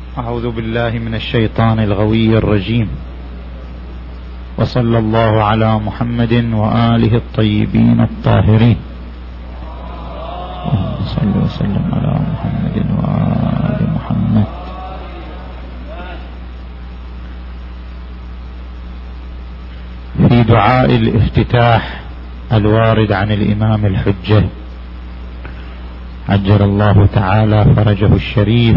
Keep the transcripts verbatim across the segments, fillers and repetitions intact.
أعوذ بالله من الشيطان الغوي الرجيم، وصلى الله على محمد وآله الطيبين الطاهرين. صلى وسلم على محمد وآل محمد. في دعاء الافتتاح الوارد عن الإمام الحجة عجل الله تعالى فرجه الشريف،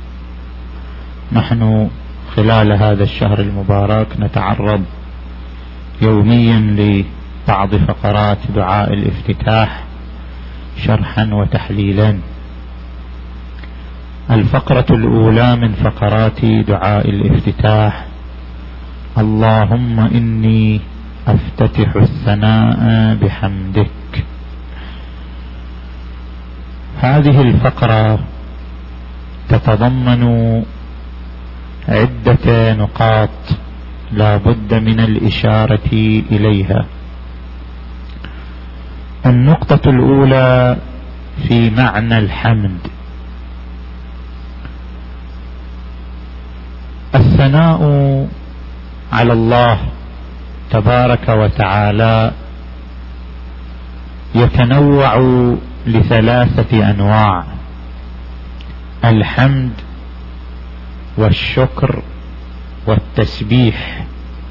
نحن خلال هذا الشهر المبارك نتعرض يوميا لبعض فقرات دعاء الافتتاح شرحا وتحليلا. الفقرة الأولى من فقرات دعاء الافتتاح: اللهم إني أفتتح الثناء بحمدك. هذه الفقرة تتضمن عدة نقاط لا بد من الإشارة إليها. النقطة الأولى في معنى الحمد. الثناء على الله تبارك وتعالى يتنوع لثلاثة أنواع: الحمد والشكر والتسبيح.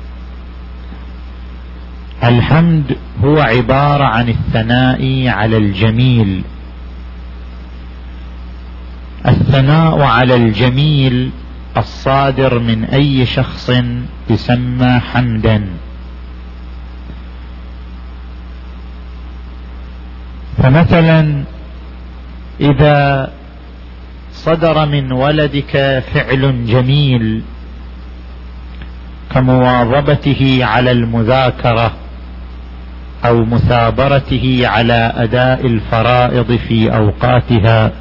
الحمد هو عبارة عن الثناء على الجميل. الثناء على الجميل الصادر من أي شخص يسمى حمدا. فمثلا إذا صدر من ولدك فعل جميل كمواظبته على المذاكرة أو مثابرته على أداء الفرائض في أوقاتها،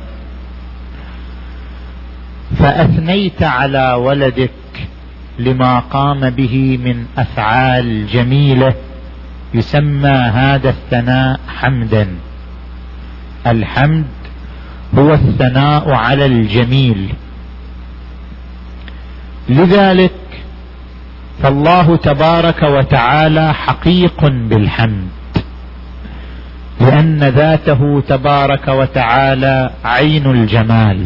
فأثنيت على ولدك لما قام به من أفعال جميلة، يسمى هذا الثناء حمدا. الحمد هو الثناء على الجميل. لذلك فالله تبارك وتعالى حقيق بالحمد، لأن ذاته تبارك وتعالى عين الجمال،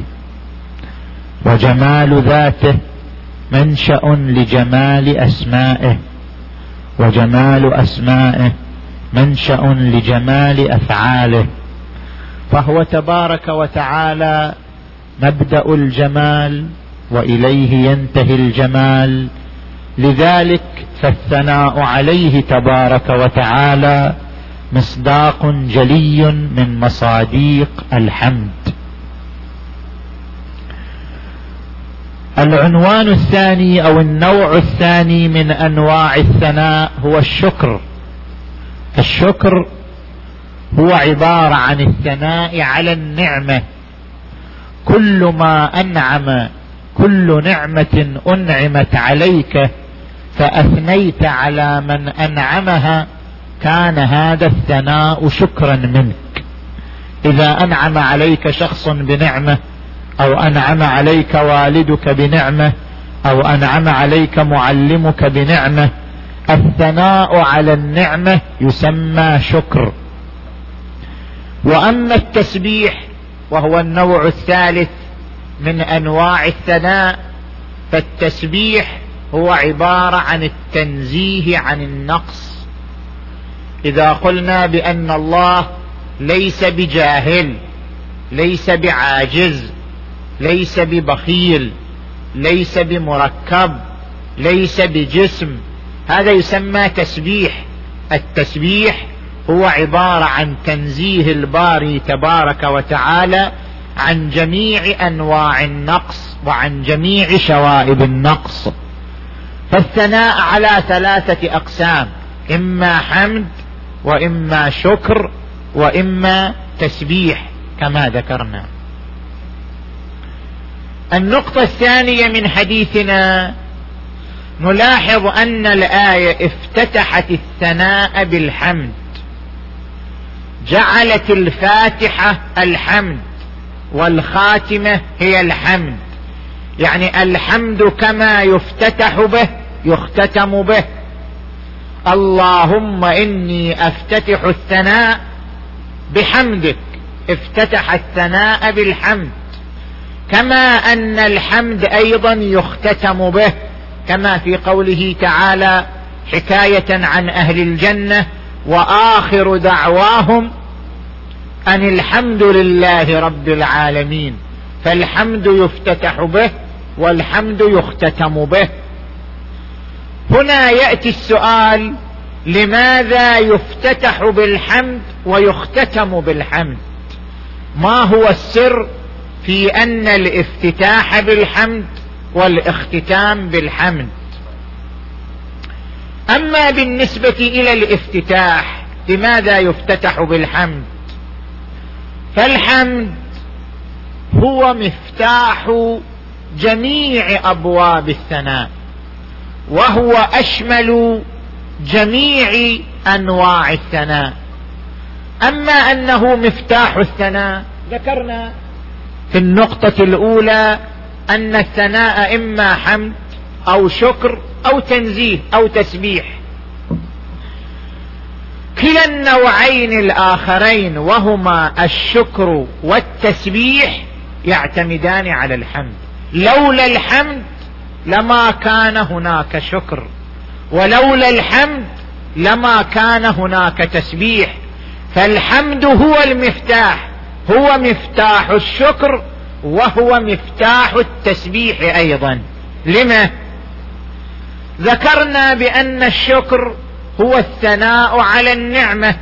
وجمال ذاته منشأ لجمال أسمائه، وجمال أسمائه منشأ لجمال أفعاله. فهو تبارك وتعالى مبدأ الجمال وإليه ينتهي الجمال. لذلك فالثناء عليه تبارك وتعالى مصداق جلي من مصاديق الحمد. العنوان الثاني أو النوع الثاني من أنواع الثناء هو الشكر. الشكر هو عبارة عن الثناء على النعمة. كل ما أنعم كل نعمة أنعمت عليك فأثنيت على من أنعمها، كان هذا الثناء شكرا منك. إذا أنعم عليك شخص بنعمة، أو أنعم عليك والدك بنعمة، أو أنعم عليك معلمك بنعمة، الثناء على النعمة يسمى شكر. وأما التسبيح وهو النوع الثالث من أنواع الثناء، فالتسبيح هو عبارة عن التنزيه عن النقص. إذا قلنا بأن الله ليس بجاهل، ليس بعاجز، ليس ببخيل، ليس بمركب، ليس بجسم، هذا يسمى تسبيح. التسبيح هو عبارة عن تنزيه الباري تبارك وتعالى عن جميع أنواع النقص وعن جميع شوائب النقص. فالثناء على ثلاثة أقسام: إما حمد، وإما شكر، وإما تسبيح كما ذكرنا. النقطة الثانية من حديثنا، نلاحظ أن الآية افتتحت الثناء بالحمد، جعلت الفاتحة الحمد والخاتمة هي الحمد. يعني الحمد كما يفتتح به يختتم به. اللهم إني أفتتح الثناء بحمدك، افتتح الثناء بالحمد، كما أن الحمد أيضا يختتم به، كما في قوله تعالى حكاية عن أهل الجنة: وآخر دعواهم أن الحمد لله رب العالمين. فالحمد يفتتح به والحمد يختتم به. هنا يأتي السؤال: لماذا يفتتح بالحمد ويختتم بالحمد؟ ما هو السر في أن الافتتاح بالحمد والاختتام بالحمد؟ أما بالنسبة إلى الافتتاح، لماذا يفتتح بالحمد؟ فالحمد هو مفتاح جميع أبواب الثناء، وهو أشمل جميع أنواع الثناء. أما أنه مفتاح الثناء، ذكرنا في النقطة الأولى أن الثناء إما حمد أو شكر أو تنزيه أو تسبيح. كلا النوعين الآخرين وهما الشكر والتسبيح يعتمدان على الحمد. لولا الحمد لما كان هناك شكر، ولولا الحمد لما كان هناك تسبيح. فالحمد هو المفتاح، هو مفتاح الشكر وهو مفتاح التسبيح أيضا. لما؟ ذكرنا بأن الشكر هو الثناء على النعمة،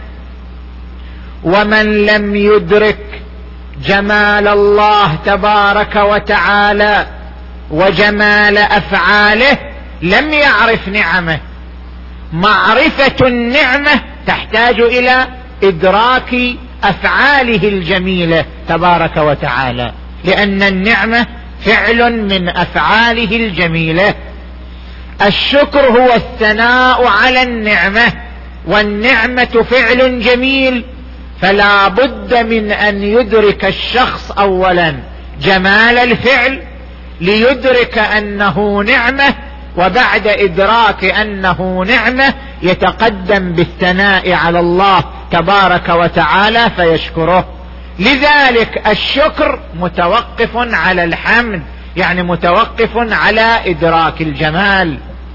ومن لم يدرك جمال الله تبارك وتعالى وجمال أفعاله لم يعرف نعمه. معرفة النعمة تحتاج إلى إدراك أفعاله الجميلة تبارك وتعالى، لأن النعمة فعل من أفعاله الجميلة. الشكر هو الثناء على النعمة، والنعمة فعل جميل، فلا بد من أن يدرك الشخص أولا جمال الفعل ليدرك أنه نعمة، وبعد إدراك أنه نعمة يتقدم بالثناء على الله تبارك وتعالى فيشكره. لذلك الشكر متوقف على الحمد، يعني متوقف على إدراك الجمال.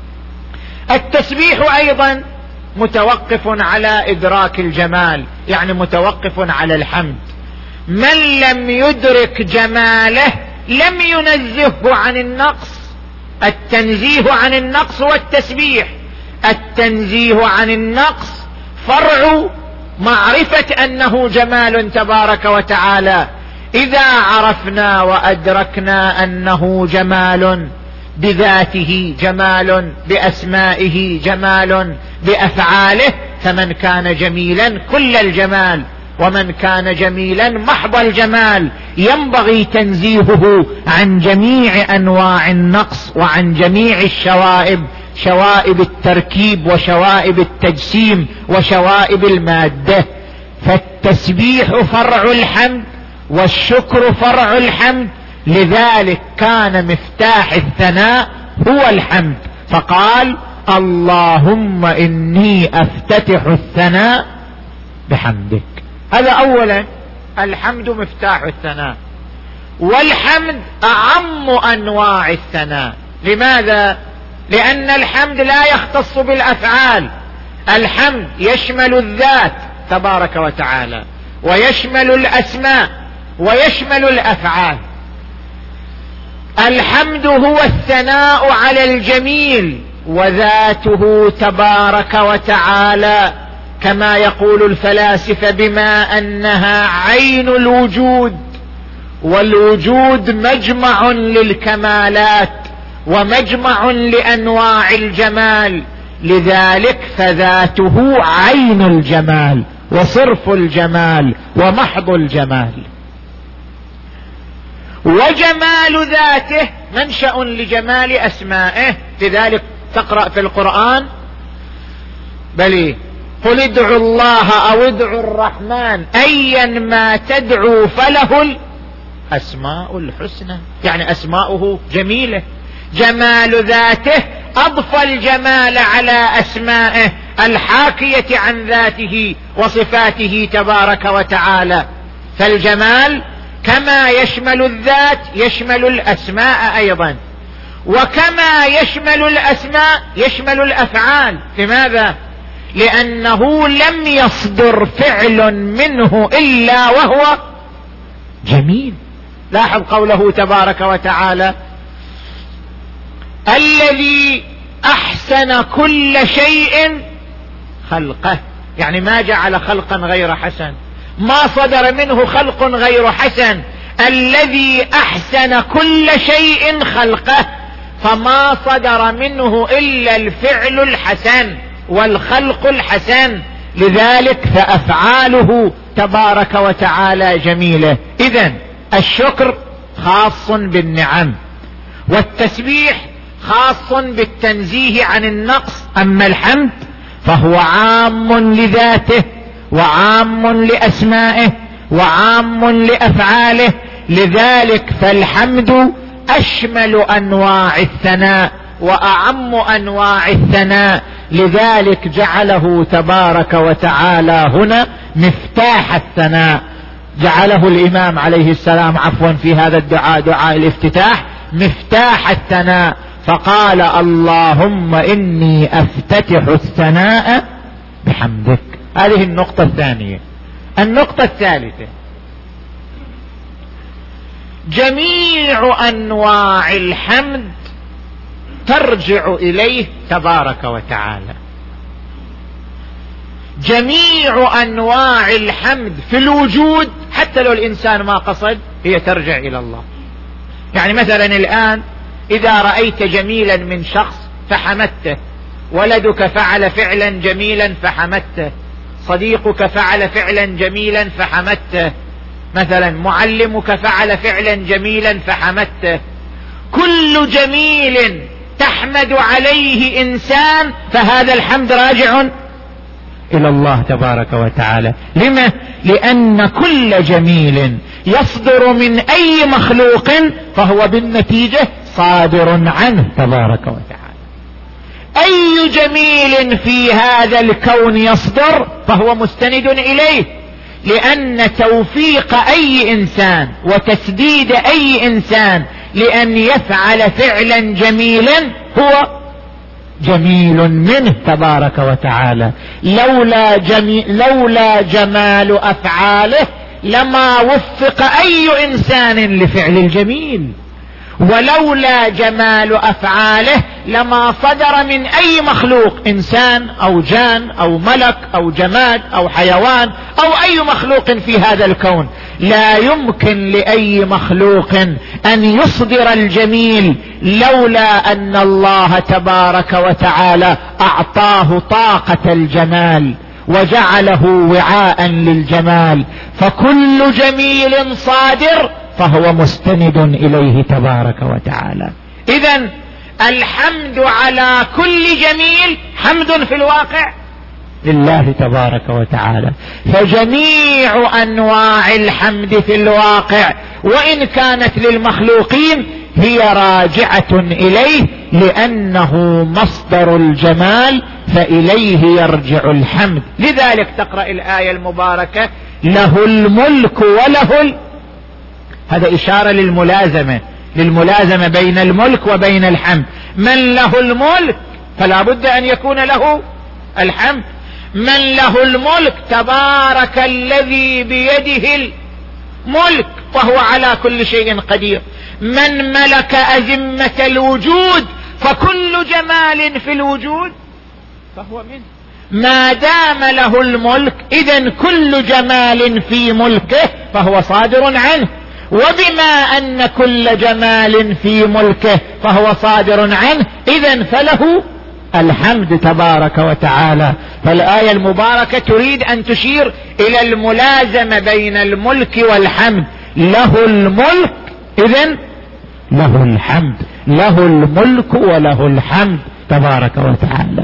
التسبيح أيضا متوقف على إدراك الجمال، يعني متوقف على الحمد. من لم يدرك جماله لم ينزهه عن النقص. التنزيه عن النقص والتسبيح. التنزيه عن النقص فرع معرفة أنه جمال تبارك وتعالى. إذا عرفنا وأدركنا أنه جمال بذاته، جمال بأسمائه، جمال بأفعاله، فمن كان جميلا كل الجمال، ومن كان جميلا محض الجمال، ينبغي تنزيهه عن جميع أنواع النقص وعن جميع الشوائب، شوائب التركيب وشوائب التجسيم وشوائب المادة. فالتسبيح فرع الحمد والشكر فرع الحمد، لذلك كان مفتاح الثناء هو الحمد، فقال: اللهم إني أفتتح الثناء بحمدك. هذا أولا، الحمد مفتاح الثناء، والحمد أعم أنواع الثناء. لماذا؟ لأن الحمد لا يختص بالأفعال. الحمد يشمل الذات تبارك وتعالى، ويشمل الأسماء، ويشمل الأفعال. الحمد هو الثناء على الجميل، وذاته تبارك وتعالى كما يقول الفلاسفة بما أنها عين الوجود، والوجود مجمع للكمالات ومجمع لأنواع الجمال، لذلك فذاته عين الجمال وصرف الجمال ومحض الجمال. وجمال ذاته منشأ لجمال أسمائه، لذلك تقرأ في القرآن: بل قل ادعوا الله أو ادعوا الرحمن أيا ما تدعوا فله أسماء الحسنى، يعني أسماؤه جميلة، جمال ذاته أضفى الجمال على أسمائه الحاكية عن ذاته وصفاته تبارك وتعالى. فالجمال كما يشمل الذات يشمل الأسماء أيضا، وكما يشمل الأسماء يشمل الأفعال. لماذا؟ لأنه لم يصدر فعل منه إلا وهو جميل. لاحظ قوله تبارك وتعالى: الذي أحسن كل شيء خلقه، يعني ما جعل خلقا غير حسن، ما صدر منه خلق غير حسن. الذي أحسن كل شيء خلقه، فما صدر منه إلا الفعل الحسن والخلق الحسن. لذلك فأفعاله تبارك وتعالى جميلة. إذن الشكر خاص بالنعم، والتسبيح خاص بالتنزيه عن النقص. أما الحمد فهو عام لذاته وعام لأسمائه وعام لأفعاله. لذلك فالحمد أشمل أنواع الثناء وأعم أنواع الثناء. لذلك جعله تبارك وتعالى هنا مفتاح الثناء، جعله الإمام عليه السلام عفوا في هذا الدعاء دعاء الافتتاح مفتاح الثناء، فقال: اللهم إني أفتتح الثناء بحمدك. هذه النقطة الثانية. النقطة الثالثة: جميع أنواع الحمد ترجع إليه تبارك وتعالى. جميع أنواع الحمد في الوجود حتى لو الإنسان ما قصد هي ترجع إلى الله. يعني مثلا الآن إذا رأيت جميلا من شخص فحمدته، ولدك فعل فعلا جميلا فحمدته، صديقك فعل فعلا جميلا فحمدته، مثلا معلمك فعل فعلا جميلا فحمدته. كل جميل تحمد عليه إنسان فهذا الحمد راجع إلى الله تبارك وتعالى. لما؟ لأن كل جميل يصدر من أي مخلوق فهو بالنتيجة صادر عنه تبارك وتعالى. أي جميل في هذا الكون يصدر فهو مستند إليه، لأن توفيق أي إنسان وتسديد أي إنسان لأن يفعل فعلا جميلا هو جميل منه تبارك وتعالى. لولا, جمي... لولا جمال أفعاله لما وفق أي إنسان لفعل الجميل، ولولا جمال أفعاله لما صدر من أي مخلوق، إنسان أو جان أو ملك أو جماد أو حيوان أو أي مخلوق في هذا الكون، لا يمكن لأي مخلوق أن يصدر الجميل لولا أن الله تبارك وتعالى أعطاه طاقة الجمال وجعله وعاء للجمال. فكل جميل صادر فهو مستند إليه تبارك وتعالى. إذن الحمد على كل جميل حمد في الواقع لله تبارك وتعالى. فجميع أنواع الحمد في الواقع وإن كانت للمخلوقين هي راجعة إليه، لأنه مصدر الجمال فإليه يرجع الحمد. لذلك تقرأ الآية المباركة: له الملك وله ال... هذا إشارة للملازمة للملازمة بين الملك وبين الحمد. من له الملك فلا بد أن يكون له الحمد. من له الملك تبارك الذي بيده الملك وهو على كل شيء قدير. من ملك أزمة الوجود فكل جمال في الوجود فهو منه. ما دام له الملك إذن كل جمال في ملكه فهو صادر عنه، وبما أن كل جمال في ملكه فهو صادر عنه إذن فله الحمد تبارك وتعالى. فالآية المباركة تريد أن تشير إلى الملازمة بين الملك والحمد. له الملك إذن له الحمد، له الملك وله الحمد تبارك وتعالى.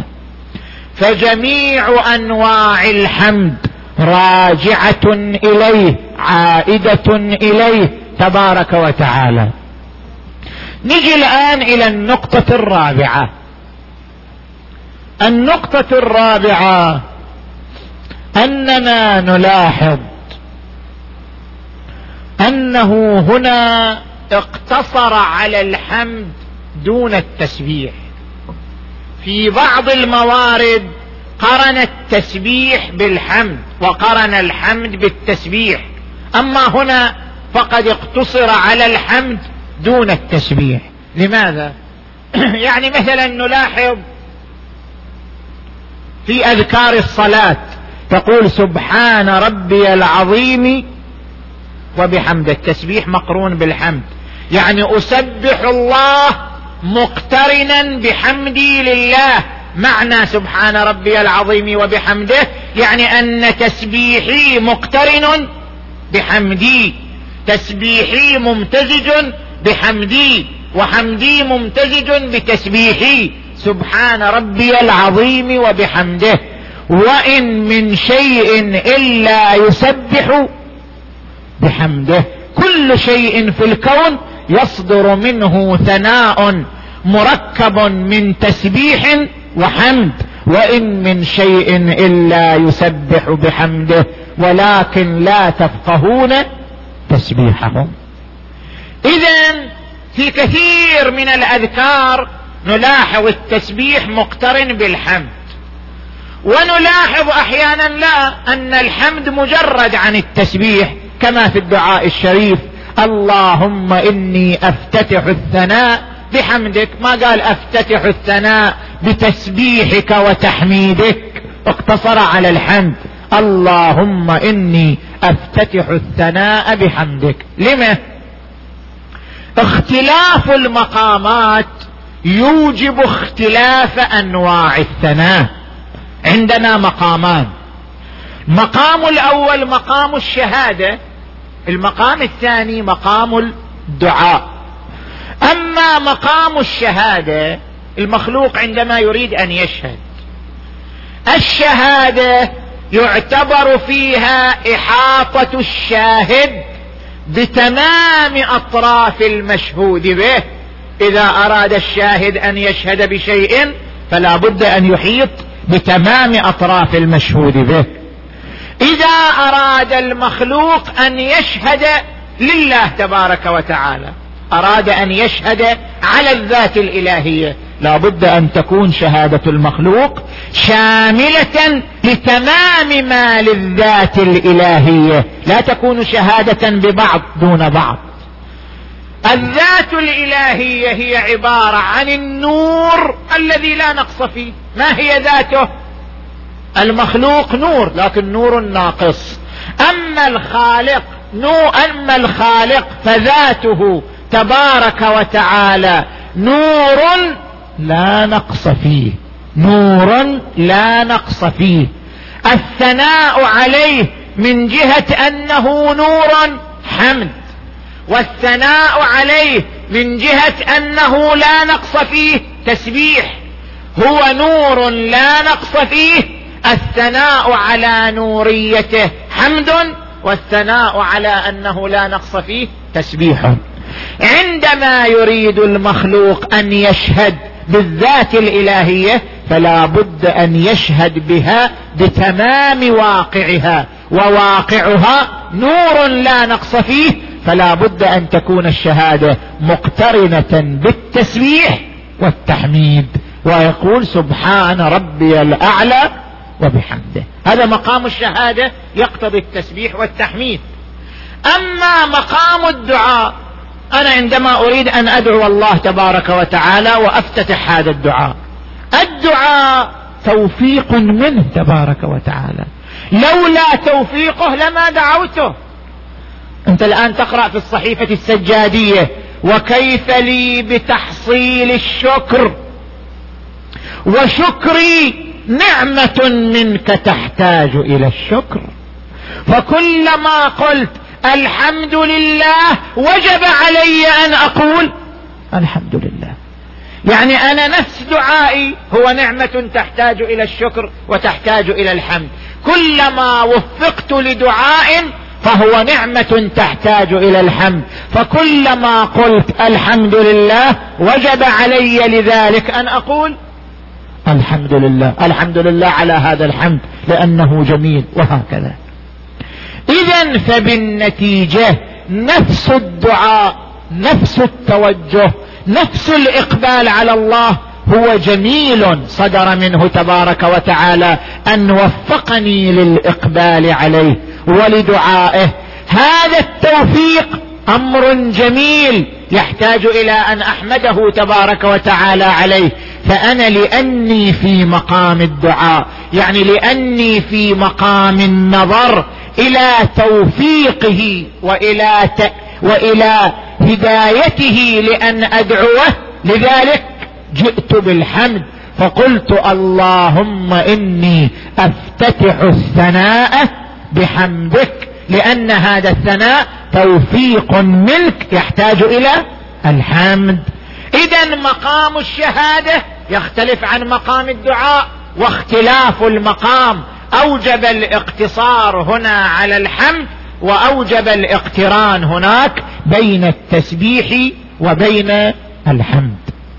فجميع أنواع الحمد راجعة إليه عائدة إليه تبارك وتعالى. نجي الآن إلى النقطة الرابعة. النقطة الرابعة أننا نلاحظ أنه هنا اقتصر على الحمد دون التسبيح. في بعض الموارد قرن التسبيح بالحمد وقرن الحمد بالتسبيح، أما هنا فقد اقتصر على الحمد دون التسبيح. لماذا؟ يعني مثلا نلاحظ في أذكار الصلاة تقول سبحان ربي العظيم وبحمد، التسبيح مقرون بالحمد، يعني أسبح الله مقترنا بحمدي لله. معنى سبحان ربي العظيم وبحمده يعني أن تسبيحي مقترن بحمدي، تسبيحي ممتزج بحمدي، وحمدي ممتزج بتسبيحي. سبحان ربي العظيم وبحمده. وإن من شيء إلا يسبح بحمده. كل شيء في الكون يصدر منه ثناء مركب من تسبيح وحمد، وإن من شيء إلا يسبح بحمده ولكن لا تفقهون تسبيحهم. إذن في كثير من الأذكار نلاحظ التسبيح مقترن بالحمد، ونلاحظ أحيانا لا، أن الحمد مجرد عن التسبيح، كما في الدعاء الشريف اللهم إني أفتتح الثناء بحمدك، ما قال أفتتح الثناء بتسبيحك وتحميدك، اقتصر على الحمد. اللهم إني أفتتح الثناء بحمدك. لما؟ اختلاف المقامات يوجب اختلاف أنواع الثناء. عندنا مقامان، مقام الأول مقام الشهادة، المقام الثاني مقام الدعاء. أما مقام الشهادة المخلوق عندما يريد أن يشهد، الشهادة يعتبر فيها إحاطة الشاهد بتمام أطراف المشهود به. إذا أراد الشاهد أن يشهد بشيء فلا بد أن يحيط بتمام أطراف المشهود به. إذا أراد المخلوق أن يشهد لله تبارك وتعالى، أراد أن يشهد على الذات الإلهية، لا بد أن تكون شهادة المخلوق شاملة لتمام ما للذات الإلهية، لا تكون شهادة ببعض دون بعض. الذات الإلهية هي عبارة عن النور الذي لا نقص فيه. ما هي ذاته؟ المخلوق نور لكن نور ناقص. أما الخالق نور، أما الخالق فذاته تبارك وتعالى نور لا نقص فيه، نور لا نقص فيه. الثناء عليه من جهة أنه نور حمد، والثناء عليه من جهة أنه لا نقص فيه تسبيح. هو نور لا نقص فيه، الثناء على نوريته حمد، والثناء على أنه لا نقص فيه تسبيح. عندما يريد المخلوق أن يشهد بالذات الإلهية فلا بد أن يشهد بها بتمام واقعها، وواقعها نور لا نقص فيه، فلا بد أن تكون الشهادة مقترنة بالتسبيح والتحميد، ويقول سبحان ربي الأعلى وبحمده. هذا مقام الشهادة يقتضي التسبيح والتحميد. أما مقام الدعاء، أنا عندما أريد أن أدعو الله تبارك وتعالى وأفتتح هذا الدعاء، الدعاء توفيق منه تبارك وتعالى، لولا توفيقه لما دعوته. أنت الآن تقرأ في الصحيفة السجادية وكيف لي بتحصيل الشكر، وشكري نعمة منك تحتاج إلى الشكر، فكلما قلت الحمد لله وجب علي أن أقول الحمد لله. يعني أنا نفس دعائي هو نعمة تحتاج إلى الشكر وتحتاج إلى الحمد. كلما وفقت لدعاء فهو نعمة تحتاج إلى الحمد. فكلما قلت الحمد لله وجب علي لذلك أن أقول الحمد لله، الحمد لله على هذا الحمد لأنه جميل، وهكذا. إذن فبالنتيجة نفس الدعاء، نفس التوجه، نفس الإقبال على الله هو جميل صدر منه تبارك وتعالى أن وفقني للإقبال عليه ولدعائه. هذا التوفيق أمر جميل يحتاج إلى أن أحمده تبارك وتعالى عليه. فأنا لأني في مقام الدعاء، يعني لأني في مقام النظر إلى توفيقه وإلى ت... وإلى هدايته لأن أدعوه، لذلك جئت بالحمد فقلت اللهم إني أفتتح الثناء بحمدك، لأن هذا الثناء توفيق منك يحتاج إلى الحمد. إذن مقام الشهادة يختلف عن مقام الدعاء، واختلاف المقام أوجب الاقتصار هنا على الحمد، وأوجب الاقتران هناك بين التسبيح وبين الحمد.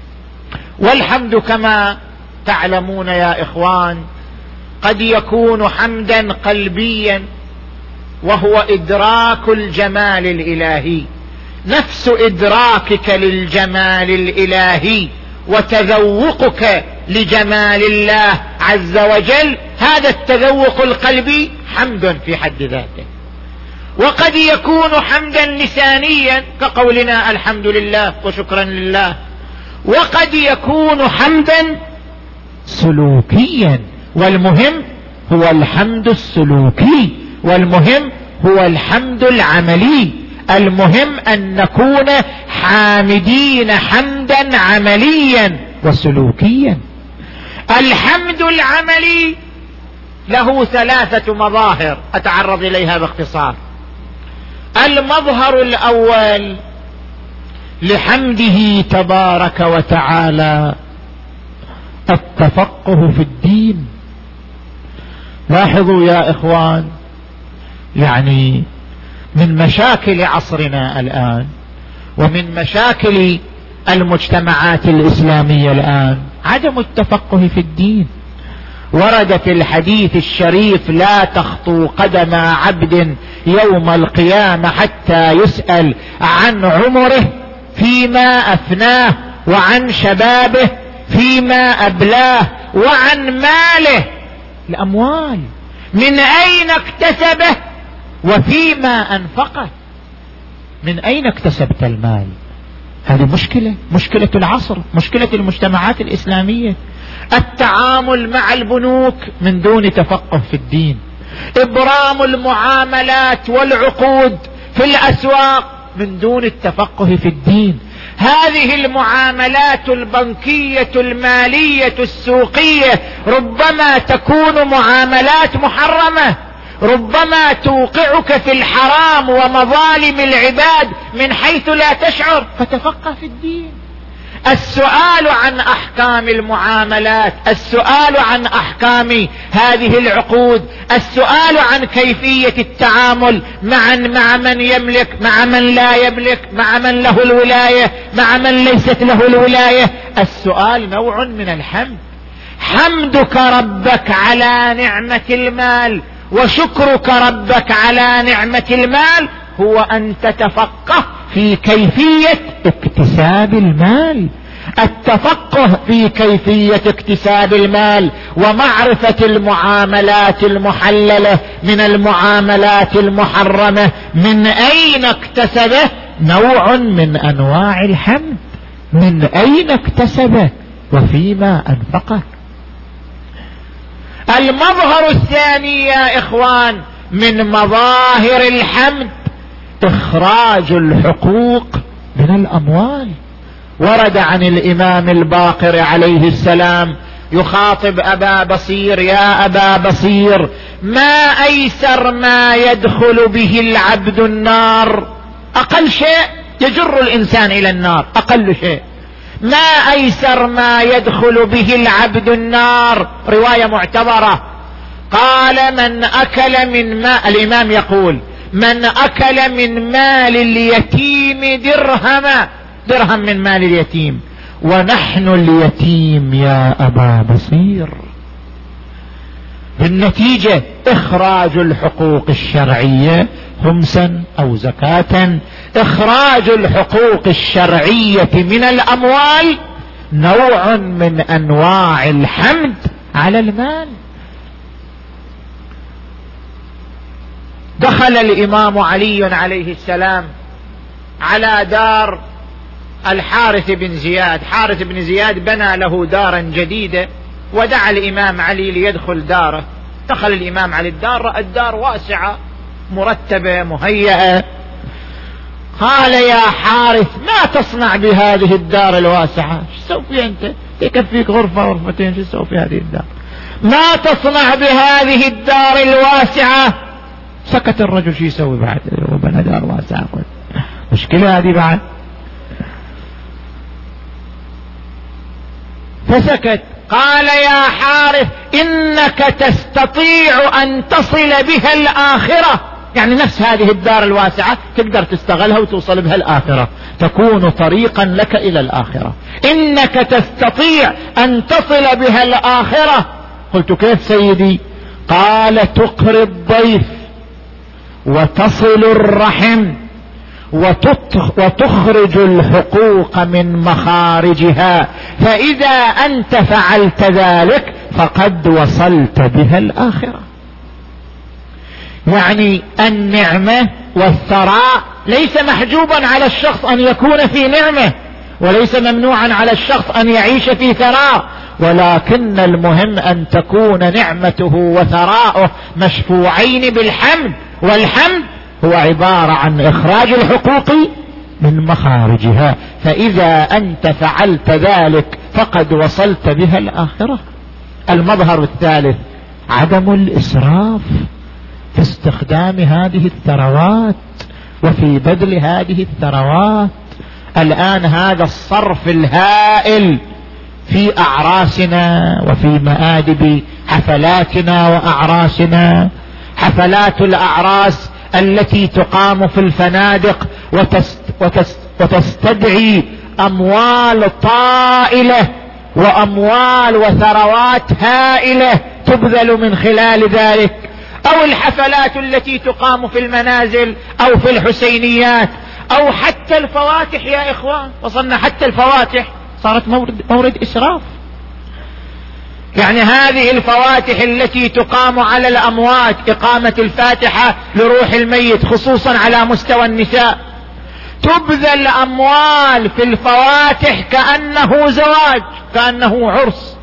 والحمد كما تعلمون يا إخوان قد يكون حمدا قلبيا، وهو إدراك الجمال الإلهي، نفس إدراكك للجمال الإلهي وتذوقك لجمال الله عز وجل، هذا التذوق القلبي حمد في حد ذاته. وقد يكون حمدا لسانيا كقولنا الحمد لله وشكرا لله، وقد يكون حمدا سلوكيا، والمهم هو الحمد السلوكي، والمهم هو الحمد العملي. المهم أن نكون حامدين حمدا عمليا وسلوكيا. الحمد العملي له ثلاثة مظاهر أتعرض إليها باختصار. المظهر الأول لحمده تبارك وتعالى التفقه في الدين. لاحظوا يا إخوان، يعني من مشاكل عصرنا الآن ومن مشاكل المجتمعات الإسلامية الآن عدم التفقه في الدين. ورد في الحديث الشريف لا تخطو قدم عبد يوم القيامة حتى يسأل عن عمره فيما أفناه، وعن شبابه فيما أبلاه، وعن ماله، الأموال من أين اكتسبه وفيما أنفقه. من أين اكتسبت المال؟ هذه مشكلة، مشكلة العصر، مشكلة المجتمعات الإسلامية. التعامل مع البنوك من دون تفقه في الدين، إبرام المعاملات والعقود في الأسواق من دون التفقه في الدين. هذه المعاملات البنكية المالية السوقية ربما تكون معاملات محرمة، ربما توقعك في الحرام ومظالم العباد من حيث لا تشعر، فتفقه في الدين. السؤال عن أحكام المعاملات، السؤال عن أحكام هذه العقود، السؤال عن كيفية التعامل مع مع من يملك، مع من لا يملك، مع من له الولاية، مع من ليست له الولاية. السؤال نوع من الحمد. حمدك ربك على نعمة المال وشكرك ربك على نعمة المال هو أن تتفقه في كيفية اكتساب المال. التفقه في كيفية اكتساب المال ومعرفة المعاملات المحللة من المعاملات المحرمة من أين اكتسبه نوع من أنواع الحمد. من أين اكتسبه وفيما أنفقه. المظهر الثاني يا إخوان من مظاهر الحمد إخراج الحقوق من الأموال. ورد عن الإمام الباقر عليه السلام يخاطب أبا بصير: يا أبا بصير، ما أيسر ما يدخل به العبد النار. أقل شيء يجر الإنسان إلى النار، أقل شيء. ما أيسر ما يدخل به العبد النار، رواية معتبرة. قال: من أكل من ماء، الإمام يقول: من أكل من مال اليتيم درهما، درهم من مال اليتيم، ونحن اليتيم يا أبا بصير. بالنتيجة إخراج الحقوق الشرعية خمسا أو زكاة، إخراج الحقوق الشرعية من الأموال نوع من أنواع الحمد على المال. دخل الإمام علي عليه السلام على دار الحارث بن زياد، حارث بن زياد بنى له دارا جديدة، ودعا الإمام علي ليدخل داره. دخل الإمام علي الدار، رأى الدار واسعة مرتبة مهيئة. قال يا حارث ما تصنع بهذه الدار الواسعة؟ شو تسوي فيها أنت؟ يكفيك غرفة غرفتين، شو تسوي في هذه الدار؟ ما تصنع بهذه الدار الواسعة؟ سكت الرجل، شو يسوي بعد وبنى دار واسعة؟ مشكلة هذه بعد. فسكت. قال يا حارث إنك تستطيع أن تصل بها الآخرة، يعني نفس هذه الدار الواسعة تقدر تستغلها وتوصل بها الآخرة، تكون طريقا لك إلى الآخرة. إنك تستطيع أن تصل بها الآخرة. قلت كيف سيدي؟ قال تقري الضيف وتصل الرحم وتخرج الحقوق من مخارجها، فإذا أنت فعلت ذلك فقد وصلت بها الآخرة. يعني النعمة والثراء ليس محجوبا على الشخص أن يكون في نعمة، وليس ممنوعا على الشخص أن يعيش في ثراء، ولكن المهم أن تكون نعمته وثراؤه مشفوعين بالحمد، والحمد هو عبارة عن إخراج الحقوق من مخارجها، فإذا أنت فعلت ذلك فقد وصلت بها الآخرة. المظهر الثالث عدم الإسراف في استخدام هذه الثروات وفي بذل هذه الثروات. الآن هذا الصرف الهائل في أعراسنا وفي مآدب حفلاتنا وأعراسنا، حفلات الأعراس التي تقام في الفنادق وتست وتست وتستدعي أموال طائلة وأموال وثروات هائلة تبذل من خلال ذلك، أو الحفلات التي تقام في المنازل أو في الحسينيات، أو حتى الفواتح يا إخوان. وصلنا حتى الفواتح صارت مورد, مورد إسراف. يعني هذه الفواتح التي تقام على الأموات، إقامة الفاتحة لروح الميت خصوصا على مستوى النساء، تبذل أموال في الفواتح كأنه زواج، كأنه عرس.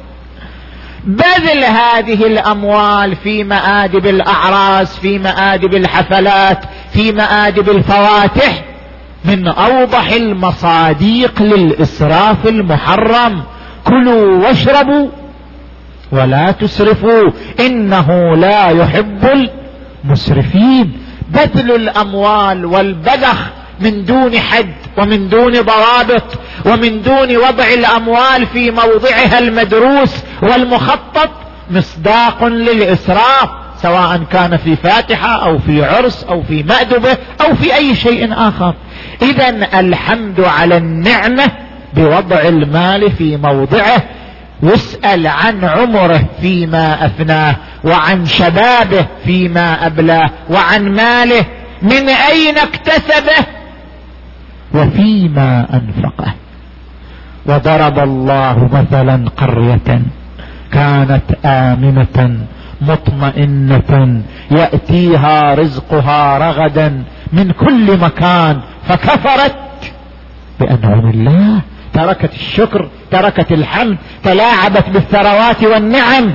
بذل هذه الأموال في مآدب الأعراس، في مآدب الحفلات، في مآدب الفواتح من أوضح المصاديق للإسراف المحرم. كلوا واشربوا ولا تسرفوا إنه لا يحب المسرفين. بذل الأموال والبذخ من دون حد ومن دون ضوابط ومن دون وضع الأموال في موضعها المدروس والمخطط مصداق للإسراف، سواء كان في فاتحة أو في عرس أو في مأدبة أو في أي شيء آخر. إذن الحمد على النعمة بوضع المال في موضعه. يسأل عن عمره فيما أفناه، وعن شبابه فيما أبلاه، وعن ماله من أين اكتسبه وفيما أنفقه. وضرب الله مثلا قرية كانت آمنة مطمئنة يأتيها رزقها رغدا من كل مكان فكفرت بأنعم الله، تركت الشكر، تركت الحمد، تلاعبت بالثروات والنعم،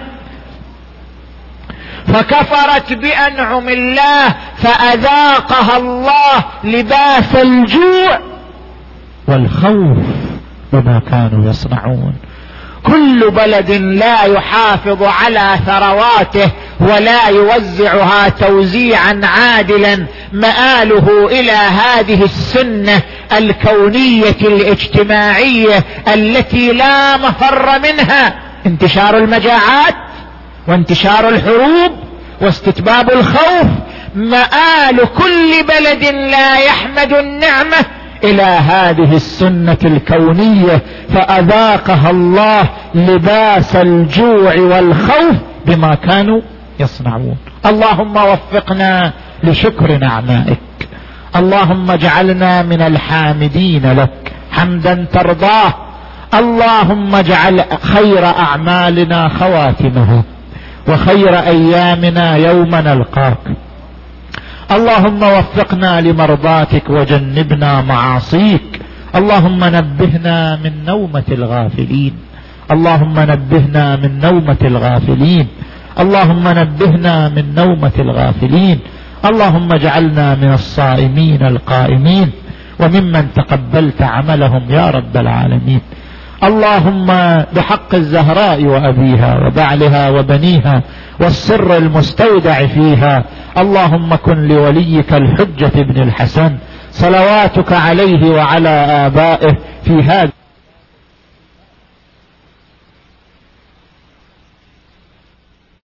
فكفرت بأنعم الله فأذاقها الله لباس الجوع والخوف بما كانوا يصنعون. كل بلد لا يحافظ على ثرواته ولا يوزعها توزيعا عادلا مآله إلى هذه السنة الكونية الاجتماعية التي لا مفر منها، انتشار المجاعات وانتشار الحروب واستتباب الخوف، مآل كل بلد لا يحمد النعمة إلى هذه السنة الكونية، فأذاقها الله لباس الجوع والخوف بما كانوا يصنعون. اللهم وفقنا لشكر نعمائك، اللهم اجعلنا من الحامدين لك حمدا ترضاه، اللهم اجعل خير أعمالنا خواتمها وخير أيامنا يوم نلقاك، اللهم وفقنا لمرضاتك وجنبنا معاصيك، اللهم نبهنا من نومة الغافلين، اللهم نبهنا من نومة الغافلين، اللهم نبهنا من نومة الغافلين، اللهم اجعلنا من الصائمين القائمين وممن تقبلت عملهم يا رب العالمين. اللهم بحق الزهراء وأبيها وبعلها وبنيها والسر المستودع فيها، اللهم كن لوليك الحجة ابن الحسن صلواتك عليه وعلى آبائه في هذا